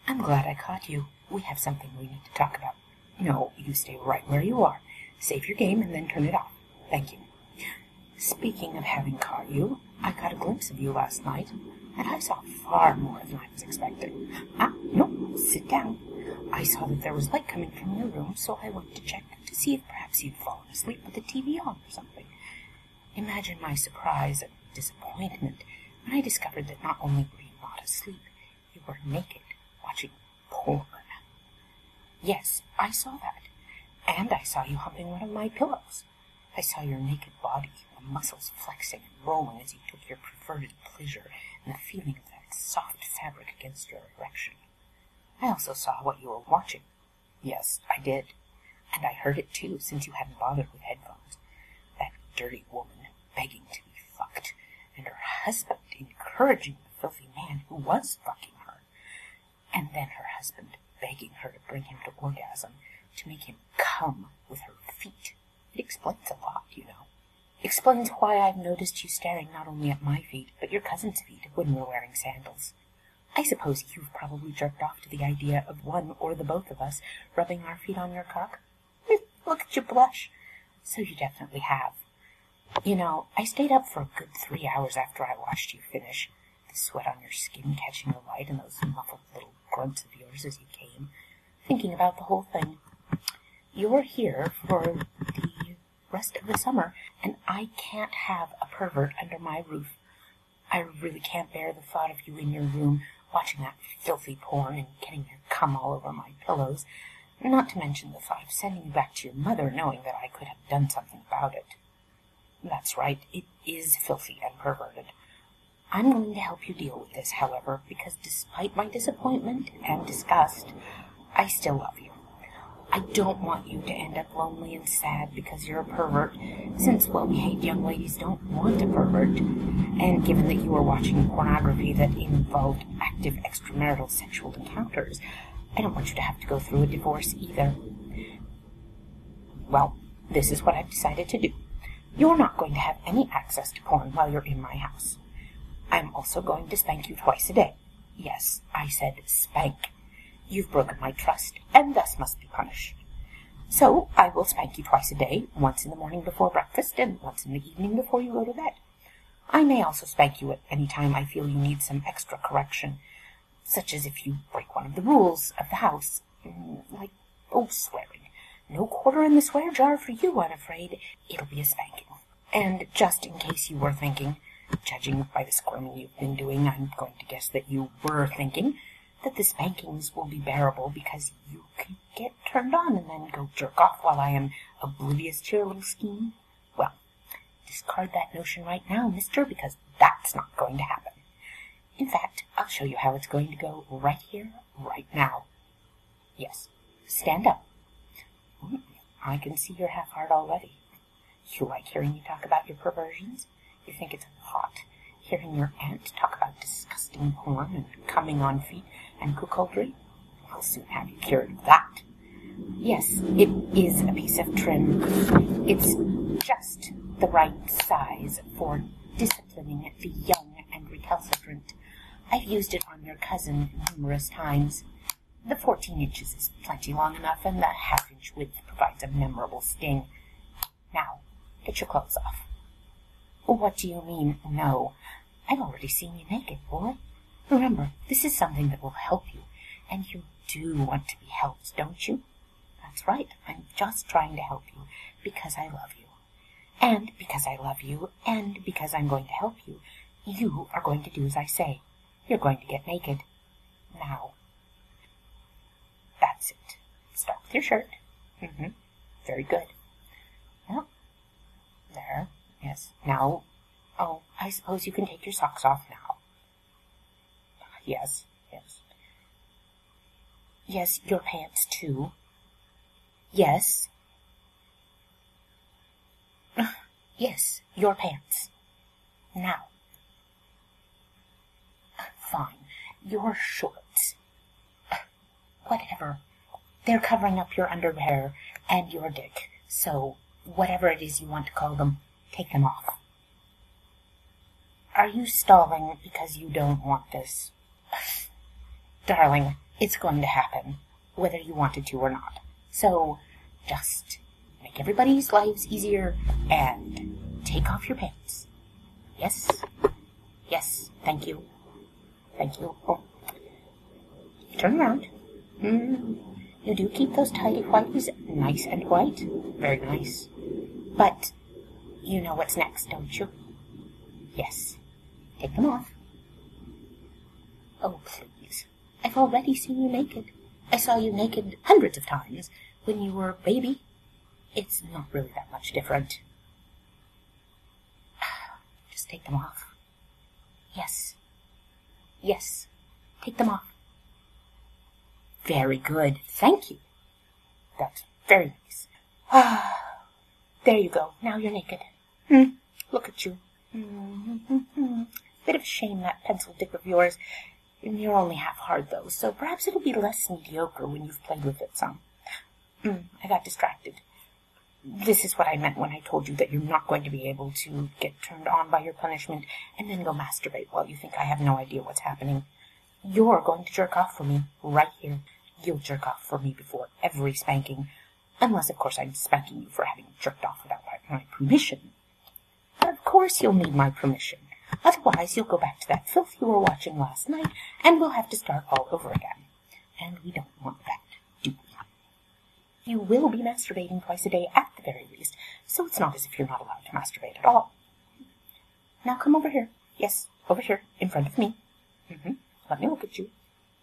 I'm glad I caught you. We have something we need to talk about. No, you stay right where you are. Save your game and then turn it off. Thank you. Speaking of having caught you, I got a glimpse of you last night, and I saw far more than I was expecting. No, sit down. I saw that there was light coming from your room, so I went to check to see if perhaps you'd fallen asleep with the TV on or something. Imagine my surprise and disappointment when I discovered that not only were you not asleep, you were naked, watching porn. Yes, I saw that, and I saw you humping one of my pillows. I saw your naked body, the muscles flexing and rolling as you took your perverted pleasure and the feeling of that soft fabric against your erection. I also saw what you were watching. Yes, I did. And I heard it too, since you hadn't bothered with headphones. That dirty woman begging to be fucked, and her husband encouraging the filthy man who was fucking her. And then her husband begging her to bring him to orgasm, to make him come with her feet. It explains a lot, you know. Explains why I've noticed you staring not only at my feet, but your cousin's feet when we're wearing sandals. I suppose you've probably jerked off to the idea of one or the both of us rubbing our feet on your cock. Look at you blush. So you definitely have. You know, I stayed up for a good 3 hours after I watched you finish, the sweat on your skin catching the light and those muffled little grunts of yours as you came, thinking about the whole thing. You're here for the rest of the summer, and I can't have a pervert under my roof. I really can't bear the thought of you in your room, watching that filthy porn and getting your cum all over my pillows, not to mention the thought of sending you back to your mother, knowing that I could have done something about it. That's right, it is filthy and perverted. I'm going to help you deal with this, however, because despite my disappointment and disgust, I still love you. I don't want you to end up lonely and sad because you're a pervert, since well-behaved young ladies don't want a pervert. And given that you were watching pornography that involved active extramarital sexual encounters, I don't want you to have to go through a divorce either. Well, this is what I've decided to do. You're not going to have any access to porn while you're in my house. I'm also going to spank you twice a day. Yes, I said spank. You've broken my trust, and thus must be punished. So I will spank you twice a day, once in the morning before breakfast, and once in the evening before you go to bed. I may also spank you at any time I feel you need some extra correction, such as if you break one of the rules of the house, like, swearing. No quarter in the swear jar for you, I'm afraid. It'll be a spanking. And just in case you were thinking, judging by the squirming you've been doing, I'm going to guess that you were thinking that the spankings will be bearable because you can get turned on and then go jerk off while I am oblivious to your little scheme. Well, discard that notion right now, mister, because that's not going to happen. In fact, I'll show you how it's going to go right here, right now. Yes, stand up. I can see you're half hard already. You like hearing me talk about your perversions? You think it's hot hearing your aunt talk about disgusting porn and coming on feet and cuckoldry? I'll soon have you cured of that. Yes, it is a piece of trim. It's just the right size for disciplining the young and recalcitrant. I've used it on your cousin numerous times. The 14 inches is plenty long enough, and the half-inch width provides a memorable sting. Now, get your clothes off. What do you mean, no? I've already seen you naked, boy. Remember, this is something that will help you, and you do want to be helped, don't you? That's right, I'm just trying to help you, because I love you. And because I love you, and because I'm going to help you, you are going to do as I say. You're going to get naked. Now. That's it. Start with your shirt. Very good. Well, there. Yes. Now, I suppose you can take your socks off now. Yes. Yes, your pants too. Yes. Yes, your pants. Now. Fine. Your shorts. Whatever. They're covering up your underwear and your dick, so whatever it is you want to call them, take them off. Are you stalling because you don't want this? Darling, It's going to happen, whether you wanted to or not. So, just make everybody's lives easier and take off your pants. Yes? Yes, thank you. Thank you. Oh. Turn around. You do keep those tidy whities nice and white. Very nice. But you know what's next, don't you? Yes. Take them off. Oh, please. I've already seen you naked. I saw you naked hundreds of times when you were a baby. It's not really that much different. Just take them off. Yes. Yes. Take them off. Very good. Thank you. That's very nice. There you go. Now you're naked. Look at you. Bit of a shame, that pencil dip of yours. You're only half hard, though, so perhaps it'll be less mediocre when you've played with it some. I got distracted. This is what I meant when I told you that you're not going to be able to get turned on by your punishment and then go masturbate while you think I have no idea what's happening. You're going to jerk off for me, right here. You'll jerk off for me before every spanking, unless, of course, I'm spanking you for having jerked off without my permission. But of course you'll need my permission. Otherwise, you'll go back to that filth you were watching last night, and we'll have to start all over again. And we don't want that, do we? You will be masturbating twice a day at the very least, so it's not as if you're not allowed to masturbate at all. Now come over here. Yes, over here, in front of me. Let me look at you.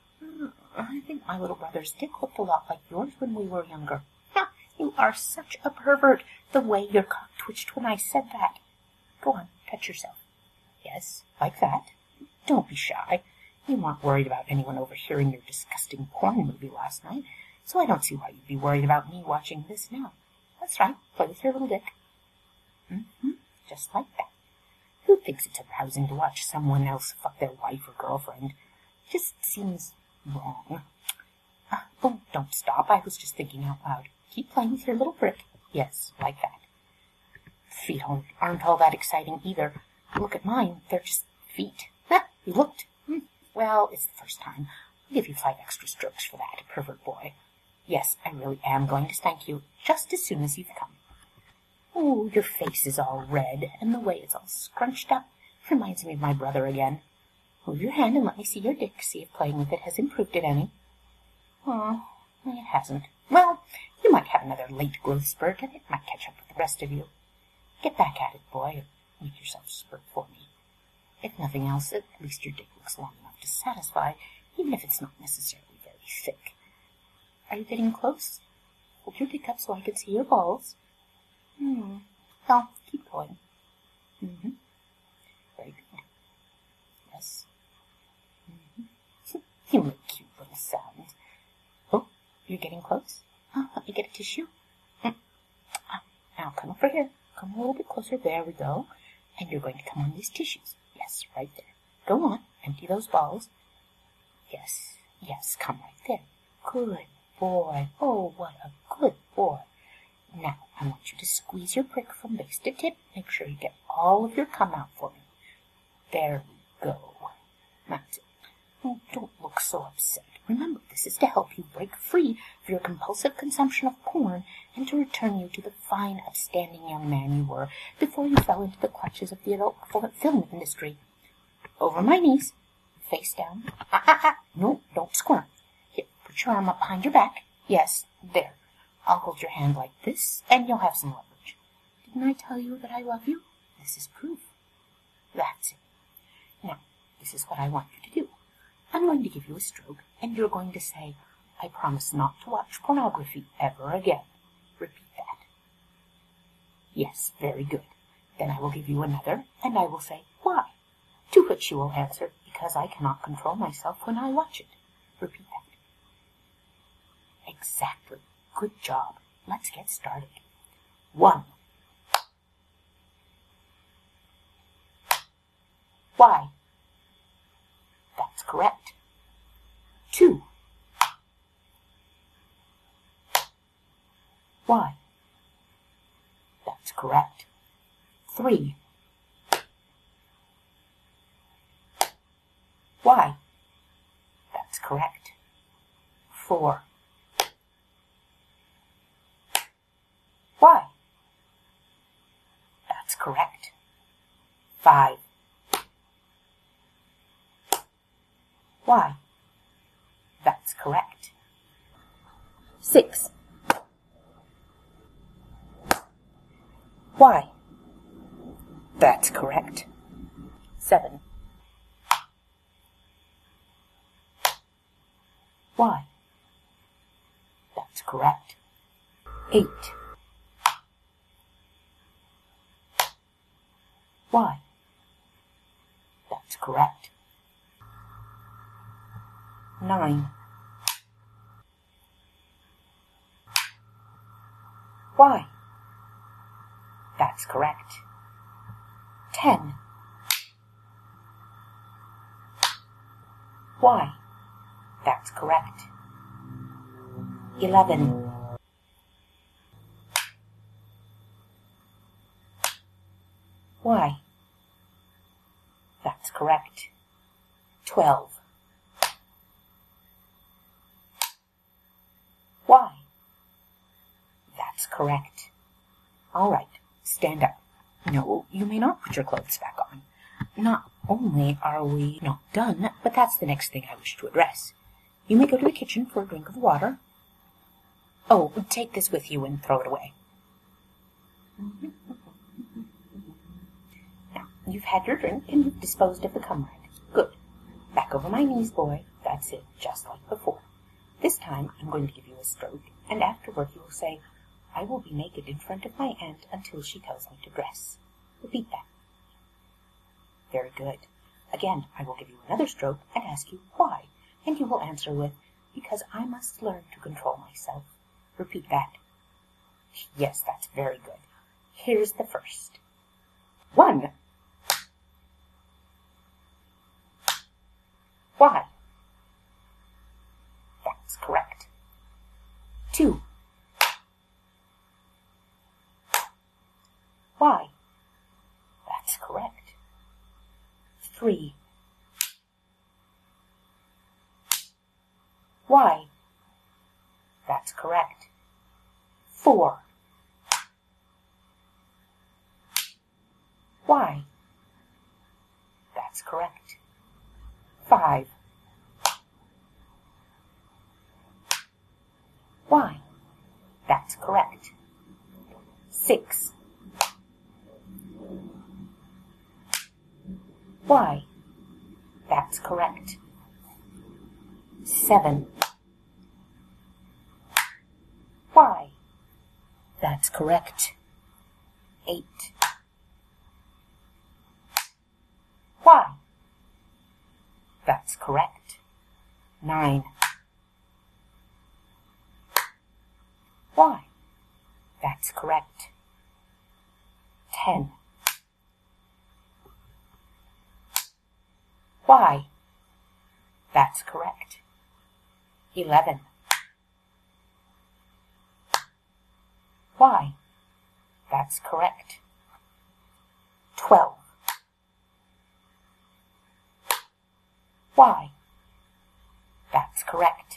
I think my little brother's dick looked a lot like yours when we were younger. You are such a pervert, the way your cock twitched when I said that. Go on, touch yourself. Yes, like that. Don't be shy. You weren't worried about anyone overhearing your disgusting porn movie last night, so I don't see why you'd be worried about me watching this now. That's right, play with your little dick. Just like that. Who thinks it's arousing to watch someone else fuck their wife or girlfriend? Just seems wrong. Oh, don't stop. I was just thinking out loud. Keep playing with your little brick. Yes, like that. Feet aren't all that exciting either. Look at mine. They're just feet. You looked. Well, it's the first time. I'll give you 5 extra strokes for that, pervert boy. Yes, I really am going to spank you just as soon as you've come. Oh, your face is all red, and the way it's all scrunched up reminds me of my brother again. Move your hand and let me see your dick, see if playing with it has improved it any. Oh, it hasn't. Well, you might have another late growth spurt, and it might catch up with the rest of you. Get back at it, boy, and make yourself spurt for me. If nothing else, at least your dick looks long enough to satisfy, even if it's not necessarily very thick. Are you getting close? Hold your dick up so I can see your balls. Well, keep going. Very good. Yes. You make cute little sounds. Oh, you're getting close. Let me get a tissue. Now come over here. Come a little bit closer. There we go. And you're going to come on these tissues. Yes, right there. Go on. Empty those balls. Yes, yes, come right there. Good boy. Oh, what a good boy. Now, I want you to squeeze your prick from base to tip. Make sure you get all of your cum out for me. There we go. That's it. Oh, don't look so upset. Remember, this is to help you break free of your compulsive consumption of porn and to return you to the fine, upstanding young man you were before you fell into the clutches of the adult film industry. Over my knees. Face down. No, don't squirm. Here, put your arm up behind your back. Yes, there. I'll hold your hand like this, and you'll have some leverage. Didn't I tell you that I love you? This is proof. That's it. Now, this is what I want you to do. I'm going to give you a stroke, and you're going to say, I promise not to watch pornography ever again. Repeat that. Yes, very good. Then I will give you another, and I will say, why? To which you will answer, because I cannot control myself when I watch it. Repeat that. Exactly. Good job. Let's get started. 1. Why? That's correct. 2. Why? That's correct. 3. Why? That's correct. 4. Why? That's correct. 5. Why? That's correct. 6. Why? That's correct. 7. Why? That's correct. 8. Why? That's correct. 9. Why? That's correct. 10. Why? That's correct. 11. Why? That's correct. 12. Why? That's correct. All right, stand up. No, you may not put your clothes back on. Not only are we not done, but that's the next thing I wish to address. You may go to the kitchen for a drink of water. Oh, take this with you and throw it away. Now, you've had your drink and you've disposed of the comrade. Good. Back over my knees, boy. That's it, just like before. This time I'm going to give you a stroke, and afterward you will say, I will be naked in front of my aunt until she tells me to dress. Repeat that. Very good. Again, I will give you another stroke and ask you why, and you will answer with, because I must learn to control myself. Repeat that. Yes, that's very good. Here's the first. 1. Why? That's correct. 2. Why? That's correct. 3. Why? That's correct. 4. Why? That's correct. 5. Why? That's correct. 6. Why? That's correct. 7. Why? That's correct. 8. Why? That's correct. 9. Why? That's correct. 10. Why? That's correct. 11. Why? That's correct. 12. Why? That's correct.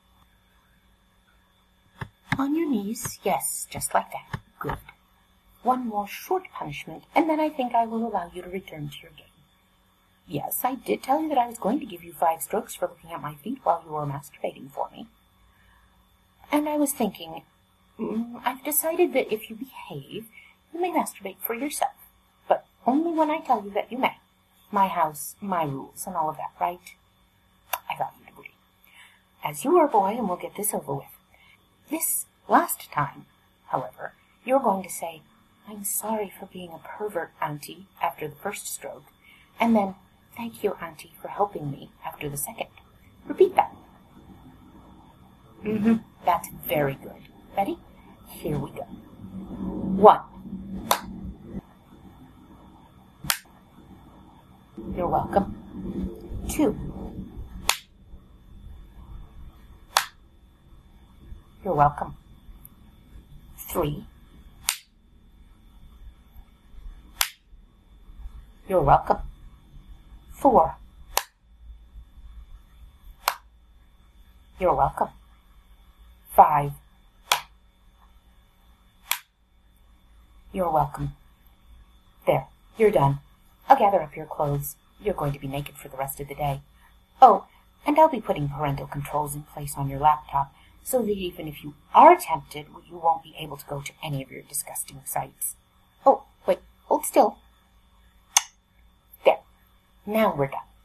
On your knees, yes, just like that. Good. One more short punishment, and then I think I will allow you to return to your game. Yes, I did tell you that I was going to give you 5 strokes for looking at my feet while you were masturbating for me. And I was thinking, I've decided that if you behave, you may masturbate for yourself, but only when I tell you that you may. My house, my rules, and all of that, right? I thought you'd agree. As you are a boy, and we'll get this over with. This last time, however, you're going to say, I'm sorry for being a pervert, Auntie, after the first stroke, and then, thank you, Auntie, for helping me after the second. Repeat that. That's very good. Ready? Here we go. 1. You're welcome. 2. You're welcome. 3. You're welcome. 4. You're welcome. 5. You're welcome. There, you're done. I'll gather up your clothes. You're going to be naked for the rest of the day. Oh, and I'll be putting parental controls in place on your laptop, so that even if you are tempted, you won't be able to go to any of your disgusting sites. Oh, wait, hold still. There. Now we're done.